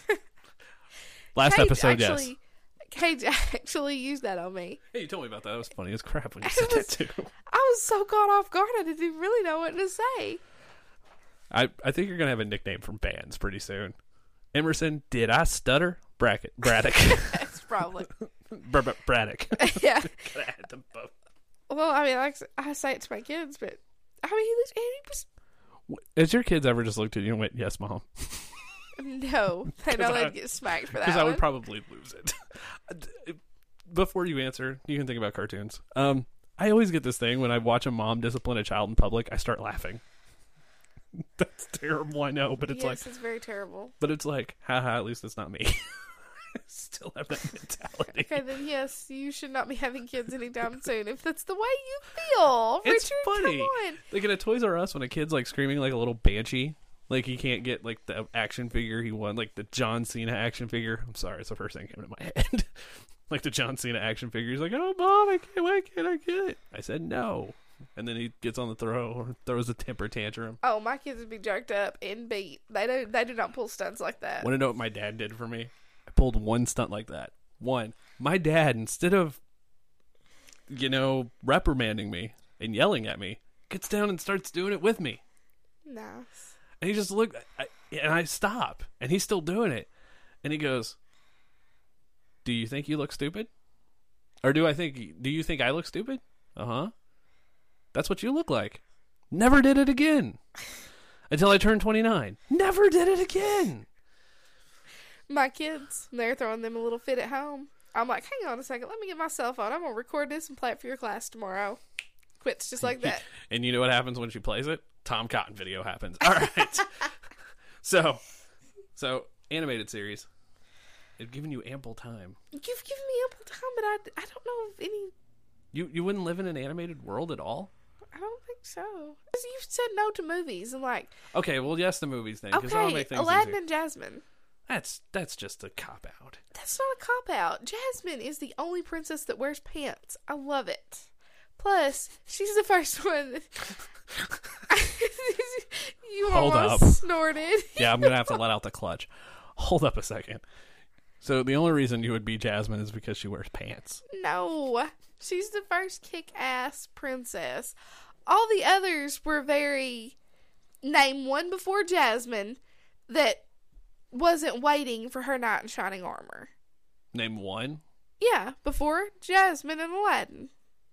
Speaker 1: Last
Speaker 5: Cage
Speaker 1: episode,
Speaker 5: actually,
Speaker 1: yes.
Speaker 5: Cage actually used that on me.
Speaker 1: Hey, you told me about that. That was funny as crap when you said that too.
Speaker 5: I was so caught off guard. I didn't even really know what to say.
Speaker 1: I, I think you're going to have a nickname from bands pretty soon. Emerson, did I stutter? Bracket, Braddock.
Speaker 5: That's probably.
Speaker 1: Br- Br- Braddock.
Speaker 5: Yeah.
Speaker 1: Could have had them both.
Speaker 5: Well, I mean, like, I say it to my kids, but I mean, he, looks, he was.
Speaker 1: Has your kids ever just looked at you and went, yes, Mom?
Speaker 5: No, they know they'd get smacked for that.
Speaker 1: Because I would
Speaker 5: one.
Speaker 1: probably lose it. Before you answer, you can think about cartoons. Um, I always get this thing when I watch a mom discipline a child in public, I start laughing. That's terrible, I know, but it's
Speaker 5: yes,
Speaker 1: like...
Speaker 5: it's very terrible.
Speaker 1: But it's like, haha, at least it's not me. I still have that mentality.
Speaker 5: Okay, then yes, you should not be having kids anytime soon if that's the way you feel.
Speaker 1: It's
Speaker 5: Richard,
Speaker 1: funny.
Speaker 5: come on.
Speaker 1: Like in a Toys R Us, when a kid's like screaming like a little banshee, like he can't get like the action figure he won, like the John Cena action figure. I'm sorry, it's the first thing that came to my head. Like the John Cena action figure. He's like, oh, Mom, I can't, why can't I get it? I said no. And then he gets on the throw or throws a temper tantrum.
Speaker 5: Oh, my kids would be jerked up and beat. They do, they do not pull stunts like that.
Speaker 1: Want to know what my dad did for me? I pulled one stunt like that. One. My dad, instead of, you know, reprimanding me and yelling at me, gets down and starts doing it with me.
Speaker 5: Nice.
Speaker 1: And he just looked, I, and I stop, and he's still doing it. And he goes, do you think you look stupid? Or do I think, do you think I look stupid? Uh-huh. That's what you look like. Never did it again. Until I turned twenty-nine. Never did it again.
Speaker 5: My kids, they're throwing them a little fit at home. I'm like, hang on a second, let me get my cell phone. I'm going to record this and play it for your class tomorrow. Quits just like that.
Speaker 1: And you know what happens when she plays it? Tom Cotton video happens. All right. so, so animated series. They've given you ample time.
Speaker 5: You've given me ample time, but I, I don't know of any...
Speaker 1: You you wouldn't live in an animated world at all?
Speaker 5: I don't think so. Because you've said no to movies and like...
Speaker 1: Okay, well, yes, the movies thing. 'Cause that'll
Speaker 5: Okay,
Speaker 1: make things
Speaker 5: Aladdin
Speaker 1: easier.
Speaker 5: and Jasmine.
Speaker 1: That's that's just a cop out.
Speaker 5: That's not a cop-out. Jasmine is the only princess that wears pants. I love it. Plus, she's the first one. You
Speaker 1: Hold
Speaker 5: almost
Speaker 1: up.
Speaker 5: snorted.
Speaker 1: Yeah, I'm gonna have to let out the clutch. Hold up a second. So the only reason you would be Jasmine is because she wears pants.
Speaker 5: No. She's the first kick-ass princess. All the others were very... Name one before Jasmine that wasn't waiting for her knight in shining armor.
Speaker 1: Name one.
Speaker 5: Yeah, before Jasmine and Aladdin.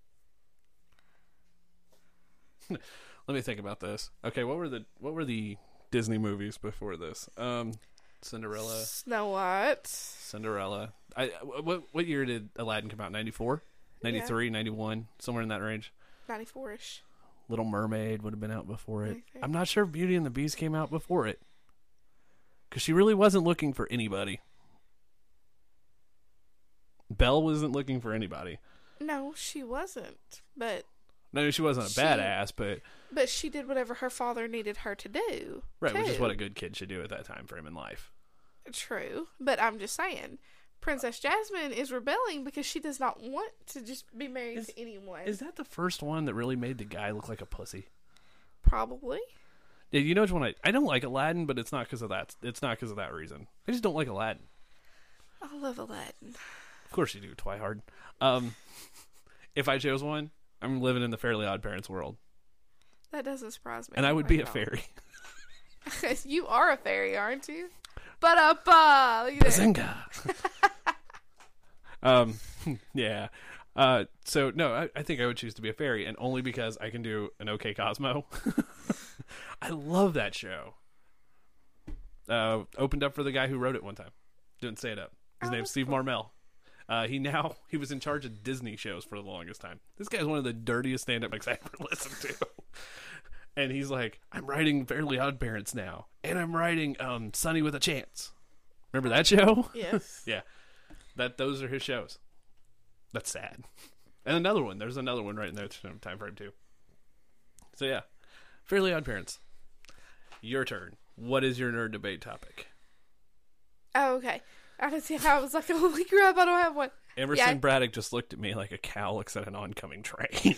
Speaker 1: Let me think about this. Okay, what were the what were the Disney movies before this? Um, Cinderella.
Speaker 5: Snow White.
Speaker 1: Cinderella. I what what year did Aladdin come out? ninety-four? ninety-three, yeah. ninety-one, somewhere in that range.
Speaker 5: ninety-four-ish.
Speaker 1: Little Mermaid would have been out before it.
Speaker 5: Okay.
Speaker 1: I'm not sure if Beauty and the Beast came out before it. Because she really wasn't looking for anybody. Belle wasn't looking for anybody.
Speaker 5: No, she wasn't. But
Speaker 1: No, she wasn't a
Speaker 5: she,
Speaker 1: badass, but...
Speaker 5: But she did whatever her father needed her to do.
Speaker 1: Right,
Speaker 5: too.
Speaker 1: which is what a good kid should do at that time frame in life.
Speaker 5: True. But I'm just saying, Princess Jasmine is rebelling because she does not want to just be married
Speaker 1: is,
Speaker 5: to anyone.
Speaker 1: Is that the first one that really made the guy look like a pussy?
Speaker 5: Probably.
Speaker 1: Yeah, you know which one I... I don't like Aladdin, but it's not because of that. It's not because of that reason. I just don't like Aladdin.
Speaker 5: I love Aladdin.
Speaker 1: Of course you do, Twihard. Um, if I chose one, I'm living in the Fairly Odd Parents world.
Speaker 5: That doesn't surprise me.
Speaker 1: And I would be a fairy.
Speaker 5: You are a fairy, aren't you? Ba-da-ba! Look at
Speaker 1: Bazinga! um, yeah. Uh, so, no, I, I think I would choose to be a fairy, and only because I can do an OK Cosmo. I love that show. Uh, opened up for the guy who wrote it one time. Didn't say it up. His
Speaker 5: oh,
Speaker 1: name's Steve
Speaker 5: cool.
Speaker 1: Marmel. Uh, he now, he was in charge of Disney shows for the longest time. This guy's one of the dirtiest stand-up acts I ever listened to. And he's like, I'm writing Fairly Odd Parents now. And I'm writing um, Sunny with a Chance. Remember that show?
Speaker 5: Yes.
Speaker 1: Yeah. That Those are his shows. That's sad. And another one. There's another one right in there time frame too. So yeah, Fairly Odd Parents. Your turn. What is your nerd debate topic?
Speaker 5: Oh, okay. I can see how I was like, holy crap, I don't have one.
Speaker 1: Emerson
Speaker 5: yeah.
Speaker 1: Braddock just looked at me like a cow looks at an oncoming train.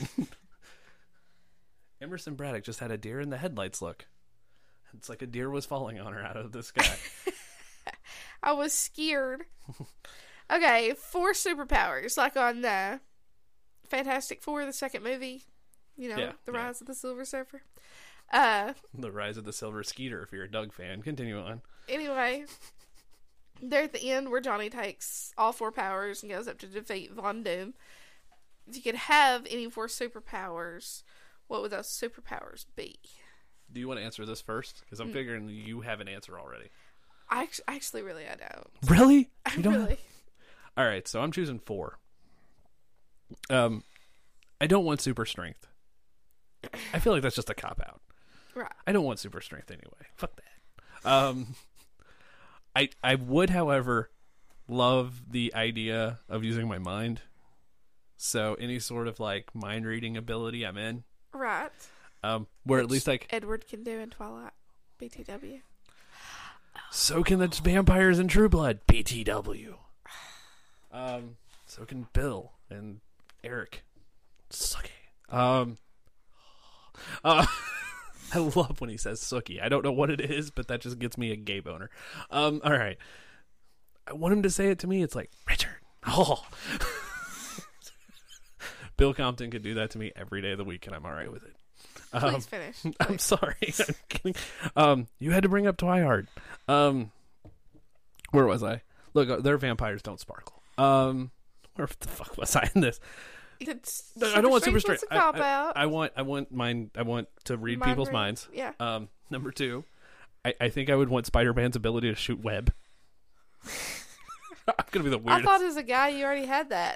Speaker 1: Emerson Braddock just had a deer in the headlights look. It's like a deer was falling on her out of the sky.
Speaker 5: I was scared. Okay, four superpowers, like on the Fantastic Four, the second movie. You know,
Speaker 1: yeah,
Speaker 5: The
Speaker 1: yeah.
Speaker 5: Rise of the Silver Surfer. Uh,
Speaker 1: the Rise of the Silver Skeeter, if you're a Doug fan. Continue on.
Speaker 5: Anyway, they're at the end where Johnny takes all four powers and goes up to defeat Von Doom. If you could have any four superpowers, what would those superpowers be?
Speaker 1: Do you want to answer this first? Because I'm mm. figuring you have an answer already.
Speaker 5: I actually, actually really, I don't.
Speaker 1: Really?
Speaker 5: I
Speaker 1: you don't
Speaker 5: really.
Speaker 1: Have... All right, so I'm choosing four. Um, I don't want super strength. I feel like that's just a cop-out.
Speaker 5: Right.
Speaker 1: I don't want super strength anyway. Fuck that. Um, I I would, however, love the idea of using my mind. So any sort of like mind reading ability, I'm in.
Speaker 5: Right.
Speaker 1: Um, where
Speaker 5: Which
Speaker 1: at least like
Speaker 5: Edward can do in Twilight, B T W.
Speaker 1: So can the vampires in True Blood, B T W. Um, so can Bill and Eric. Sucky. Um, uh, I love when he says Sookie. I don't know what it is, but that just gets me a gay boner. Um, all right. I want him to say it to me. It's like, Richard. Oh. Bill Compton could do that to me every day of the week, and I'm all right with it. Um,
Speaker 5: Please finish. Please.
Speaker 1: I'm sorry. I'm kidding. Um, you had to bring up Twihard. Um, where was I? Look, their vampires don't sparkle. Um, where the fuck was I in this?
Speaker 5: It's
Speaker 1: I don't want super
Speaker 5: straight.
Speaker 1: straight. I, I, I want. I want mind. I want to read
Speaker 5: mind
Speaker 1: people's
Speaker 5: read.
Speaker 1: minds.
Speaker 5: Yeah.
Speaker 1: Um. Number two, I, I think I would want Spider-Man's ability to shoot web. I'm gonna be the weirdest.
Speaker 5: I thought as a guy you already had that.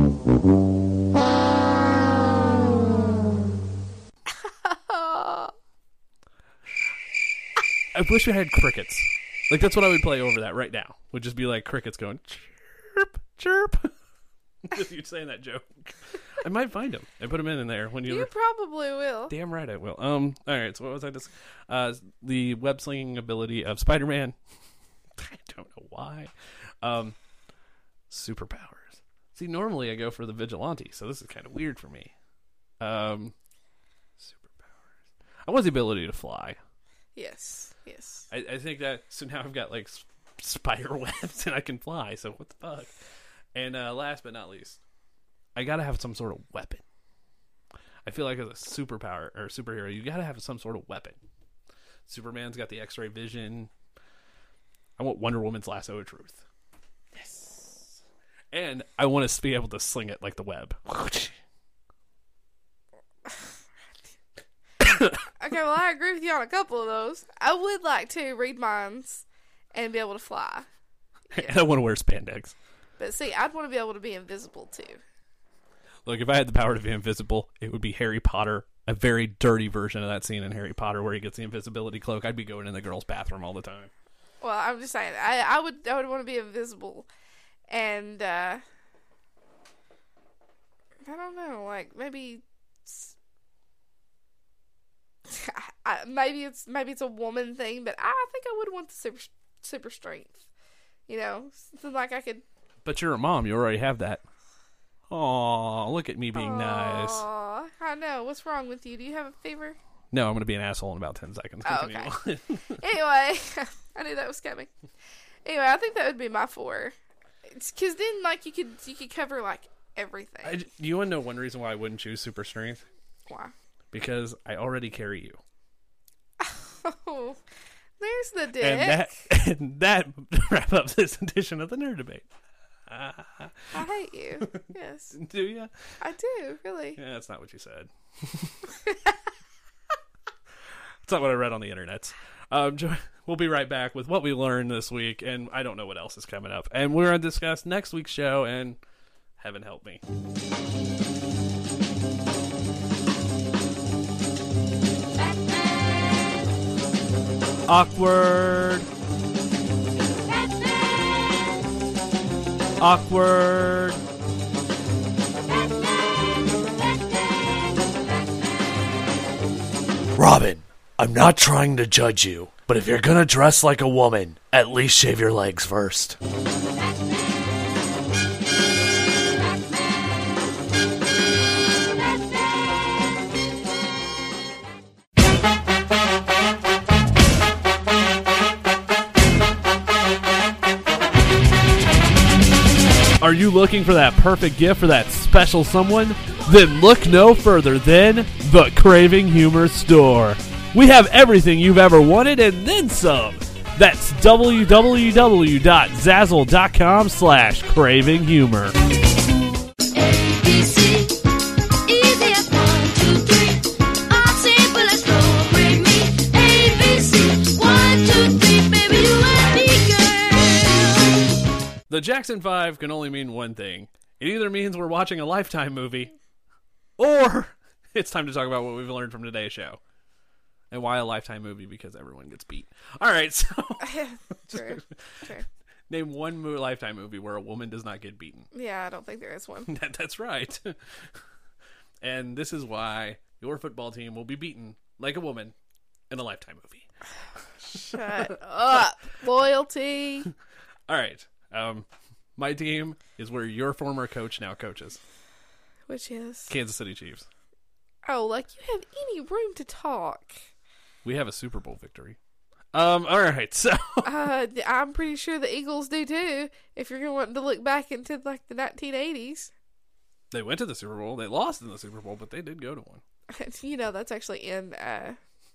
Speaker 1: I wish we had crickets. Like that's what I would play over that right now. Would just be like crickets going chirp chirp. Just you saying that joke. I might find them. I put them in, in there when you.
Speaker 5: You
Speaker 1: ever...
Speaker 5: probably will.
Speaker 1: Damn right I will. Um. All right. So what was I just? Uh, the web slinging ability of Spider-Man. I don't know why. Um, superpowers. See, normally I go for the vigilante, so this is kind of weird for me. Um, superpowers. I want the ability to fly.
Speaker 5: Yes. Yes.
Speaker 1: I, I think that. So now I've got like sp- spider webs and I can fly. So what the fuck? And uh, last but not least, I gotta have some sort of weapon. I feel like as a superpower or superhero, you gotta have some sort of weapon. Superman's got the X-ray vision. I want Wonder Woman's lasso of truth. Yes. And I want to be able to sling it like the web.
Speaker 5: Okay, well, I agree with you on a couple of those. I would like to read minds and be able to fly.
Speaker 1: Yeah. And I want to wear spandex.
Speaker 5: But see, I'd want to be able to be invisible too.
Speaker 1: Look, if I had the power to be invisible, it would be Harry Potter. A very dirty version of that scene in Harry Potter where he gets the invisibility cloak. I'd be going in the girls' bathroom all the time.
Speaker 5: Well, I'm just saying, I, I would I would want to be invisible. And, uh... I don't know, like, maybe... I, maybe it's maybe it's a woman thing, but I think I would want the super super strength. You know, something like I could.
Speaker 1: But you're a mom. You already have that. Aw, look at me being
Speaker 5: Aww,
Speaker 1: nice.
Speaker 5: I know. What's wrong with you? Do you have a fever?
Speaker 1: No, I'm going to be an asshole in about ten seconds.
Speaker 5: Oh, okay. Anyway, I knew that was coming. Anyway, I think that would be my four. Because then, like, you could you could cover like everything.
Speaker 1: I, you want to know one reason why I wouldn't choose super strength?
Speaker 5: Why?
Speaker 1: Because I already carry you.
Speaker 5: Oh, there's the dick.
Speaker 1: And that, and that wraps up this edition of the Nerd Debate. Uh,
Speaker 5: I hate you. Yes.
Speaker 1: Do you?
Speaker 5: I do, really.
Speaker 1: Yeah, that's not what you said. It's not what I read on the internet. Um, we'll be right back with what we learned this week, and I don't know what else is coming up. And we're going to discuss next week's show, and heaven help me. Awkward. Awkward. Robin, I'm not trying to judge you, but if you're gonna dress like a woman, at least shave your legs first. Are you looking for that perfect gift for that special someone? Then look no further than the Craving Humor Store. We have everything you've ever wanted and then some. That's www.zazzle.com slash craving humor. The Jackson five can only mean one thing. It either means we're watching a Lifetime movie, or it's time to talk about what we've learned from today's show. And why a Lifetime movie? Because everyone gets beat. All right, so...
Speaker 5: True, true.
Speaker 1: Name one mo- Lifetime movie where a woman does not get beaten.
Speaker 5: Yeah, I don't think there is one.
Speaker 1: that, that's right. And this is why your football team will be beaten like a woman in a Lifetime movie.
Speaker 5: Shut up. Loyalty.
Speaker 1: All right. Um, my team is where your former coach now coaches.
Speaker 5: Which is?
Speaker 1: Kansas City Chiefs.
Speaker 5: Oh, like you have any room to talk.
Speaker 1: We have a Super Bowl victory. Um, all right, so...
Speaker 5: uh, I'm pretty sure the Eagles do too, if you're going to look back into like the nineteen eighties.
Speaker 1: They went to the Super Bowl. They lost in the Super Bowl, but they did go to one.
Speaker 5: You know, that's actually in, uh...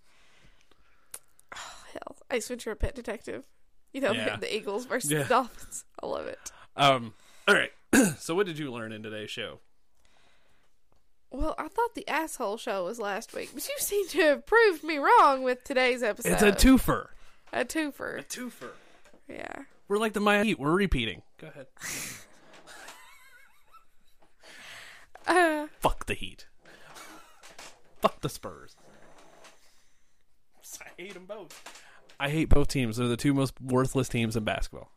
Speaker 5: oh, hell. Ace Ventura Pet Detective. You know,
Speaker 1: Yeah.
Speaker 5: the Eagles versus
Speaker 1: Yeah.
Speaker 5: the Dolphins. I love it.
Speaker 1: Um, all right. So what did you learn in today's show?
Speaker 5: Well, I thought the asshole show was last week, but you seem to have proved me wrong with today's episode.
Speaker 1: It's a twofer.
Speaker 5: A twofer.
Speaker 1: A twofer.
Speaker 5: Yeah.
Speaker 1: We're like the Miami Heat. We're repeating. Go ahead.
Speaker 5: Uh,
Speaker 1: Fuck the Heat. Fuck the Spurs. I hate them both. I hate both teams. They're the two most worthless teams in basketball.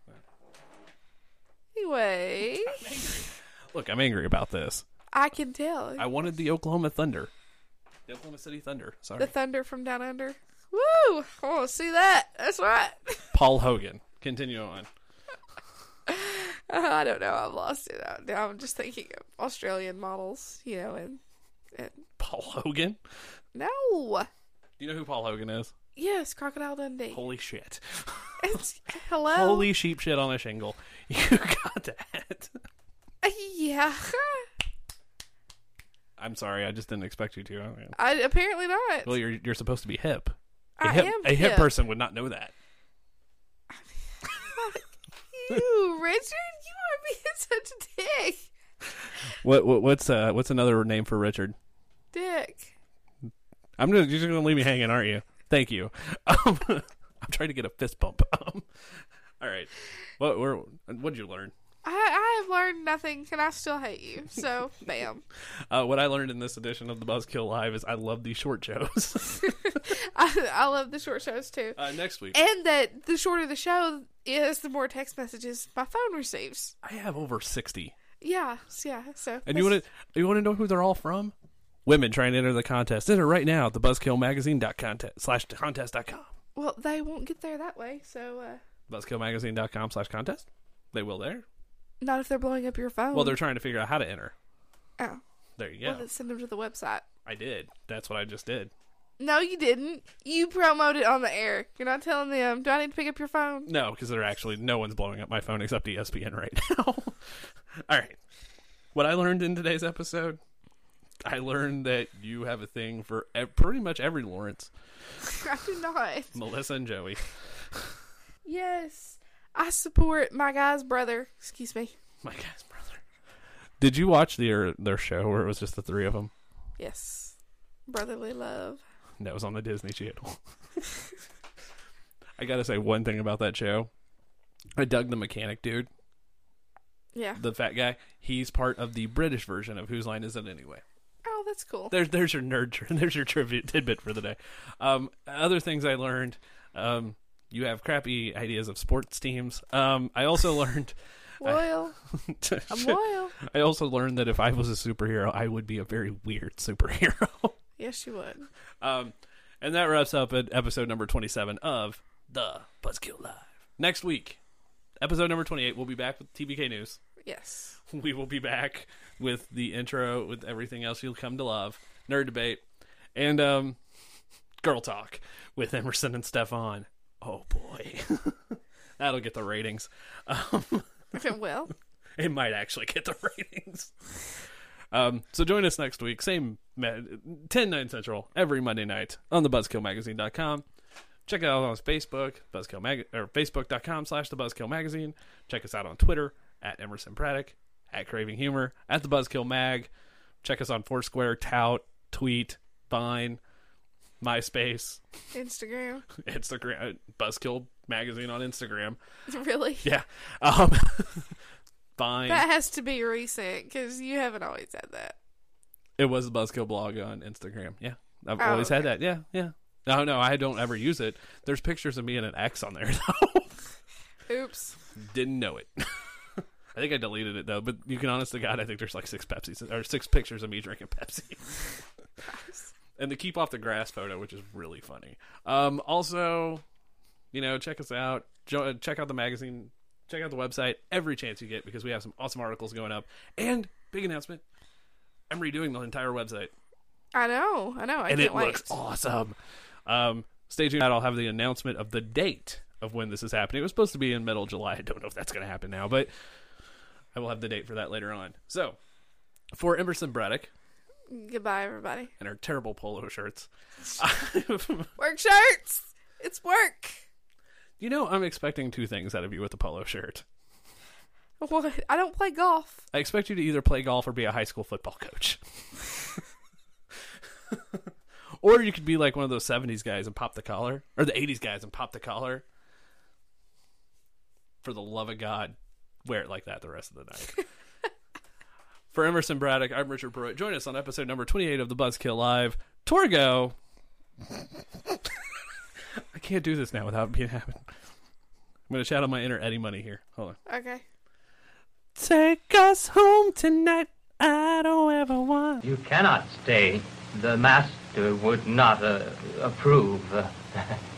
Speaker 5: Anyway.
Speaker 1: I'm angry. Look, I'm angry about this.
Speaker 5: I can tell.
Speaker 1: I wanted the Oklahoma Thunder. The Oklahoma City Thunder. Sorry.
Speaker 5: The Thunder from Down Under. Woo! Oh, see that? That's right.
Speaker 1: Paul Hogan. Continue on.
Speaker 5: Uh, I don't know. I've lost it. Now I'm just thinking of Australian models, you know, and, and
Speaker 1: Paul Hogan?
Speaker 5: no.
Speaker 1: Do you know who Paul Hogan is?
Speaker 5: Yes, Crocodile Dundee.
Speaker 1: Holy shit.
Speaker 5: It's, hello.
Speaker 1: Holy sheep shit on a shingle. You got that.
Speaker 5: Uh, yeah.
Speaker 1: I'm sorry, I just didn't expect you to. I mean,
Speaker 5: I apparently not.
Speaker 1: well, you're you're supposed to be hip. A
Speaker 5: I
Speaker 1: hip,
Speaker 5: am
Speaker 1: a hip
Speaker 5: hip.
Speaker 1: person would not know that.
Speaker 5: You, Richard, you are being such a dick.
Speaker 1: What, what what's uh what's another name for Richard?
Speaker 5: Dick.
Speaker 1: I'm gonna you're just gonna leave me hanging, aren't you? Thank you. Um, I'm trying to get a fist bump. Um, all right. What where what'd you learn?
Speaker 5: I, I have learned nothing, and I still hate you. So, bam.
Speaker 1: Uh, what I learned in this edition of the Buzzkill Live is I love these short shows.
Speaker 5: I, I love the short shows, too.
Speaker 1: uh, next week.
Speaker 5: And that the shorter the show is, the more text messages my phone receives.
Speaker 1: I have over sixty.
Speaker 5: Yeah, yeah. So,
Speaker 1: And you want to you want to know who they're all from? Women trying to enter the contest. Enter right now at the buzzkill magazine dot contest slash contest dot com.
Speaker 5: Well, they won't get there that way, so... Uh,
Speaker 1: buzzkill magazine dot com slash contest. They will there.
Speaker 5: not if they're blowing up your phone.
Speaker 1: Well, they're trying to figure out how to enter.
Speaker 5: Oh.
Speaker 1: There you go.
Speaker 5: Well, then send them to the website.
Speaker 1: I did. That's what I just did.
Speaker 5: No, you didn't. You promoted it on the air. You're not telling them, do I need to pick up your phone?
Speaker 1: No, because they're actually, no one's blowing up my phone except E S P N right now. All right. What I learned in today's episode, I learned that you have a thing for ev- pretty much every Lawrence.
Speaker 5: I do not.
Speaker 1: Melissa and Joey.
Speaker 5: Yes. I support my guy's brother. Excuse me.
Speaker 1: My guy's brother. Did you watch their, their show where it was just the three of them?
Speaker 5: Yes. Brotherly love.
Speaker 1: That was on the Disney Channel. I gotta say one thing about that show. I dug the mechanic dude.
Speaker 5: Yeah.
Speaker 1: The fat guy. He's part of the British version of Whose Line Is It Anyway?
Speaker 5: Oh, that's cool.
Speaker 1: There's there's your nerd. There's your trivia tidbit for the day. Um, other things I learned. Um, you have crappy ideas of sports teams. Um, I also learned.
Speaker 5: Loyal.
Speaker 1: I,
Speaker 5: I'm loyal.
Speaker 1: I also learned that if I was a superhero, I would be a very weird superhero.
Speaker 5: Yes, you would.
Speaker 1: Um, And that wraps up at episode number twenty-seven of The Buzzkill Live. Next week, episode number twenty-eight, we'll be back with T B K News.
Speaker 5: Yes.
Speaker 1: We will be back with the intro, with everything else you'll come to love, Nerd Debate, and um, Girl Talk with Emerson and Stefan. Oh, boy. That'll get the ratings. Um,
Speaker 5: It will.
Speaker 1: It might actually get the ratings. Um, so join us next week, same ten, nine Central, every Monday night on the buzzkill magazine dot com. Check it out on Facebook, Buzzkill Mag- or facebook.com slash the Buzzkill Magazine. Check us out on Twitter, at Emerson Braddock, at Craving Humor, at the Buzzkill Mag. Check us on Foursquare, Tout, Tweet, Vine, MySpace,
Speaker 5: Instagram.
Speaker 1: Instagram, Buzzkill Magazine on Instagram.
Speaker 5: Really?
Speaker 1: Yeah. Um, Vine.
Speaker 5: That has to be recent, because you haven't always had that.
Speaker 1: It was the Buzzkill blog on Instagram. Yeah. I've
Speaker 5: Oh,
Speaker 1: always had
Speaker 5: okay.
Speaker 1: that. Yeah, yeah. No, no, I don't ever use it. There's pictures of me and an X on there, though.
Speaker 5: Oops.
Speaker 1: Didn't know it. I think I deleted it, though. But you can honest to God, I think there's like six Pepsis, or six pictures of me drinking Pepsi. And the Keep Off the Grass photo, which is really funny. Um, also, you know, check us out. Jo- check out the magazine. Check out the website every chance you get, because we have some awesome articles going up. And, big announcement, I'm redoing the entire website.
Speaker 5: I know. I know. I
Speaker 1: and
Speaker 5: can't
Speaker 1: it
Speaker 5: wait.
Speaker 1: looks awesome. Um, stay tuned. I'll have the announcement of the date of when this is happening. It was supposed to be in middle of July. I don't know if that's going to happen now, but I will have the date for that later on. So, for Emerson Braddock
Speaker 5: Goodbye, everybody.
Speaker 1: and our terrible polo shirts,
Speaker 5: Work shirts! It's work!
Speaker 1: you know, I'm expecting two things out of you with the polo shirt.
Speaker 5: What? I don't play golf.
Speaker 1: I expect you to either play golf or be a high school football coach. Or you could be like one of those seventies guys and pop the collar. Or the eighties guys and pop the collar. For the love of God, wear it like that the rest of the night. For Emerson Braddock, I'm Richard Pruitt. Join us on episode number twenty-eight of the Buzzkill Live. Torgo. I can't do this now without being happy. I'm going to shout out my inner Eddie Money here. Hold on.
Speaker 5: Okay.
Speaker 1: Take us home tonight. I don't ever want.
Speaker 11: You cannot stay. The master would not uh, approve.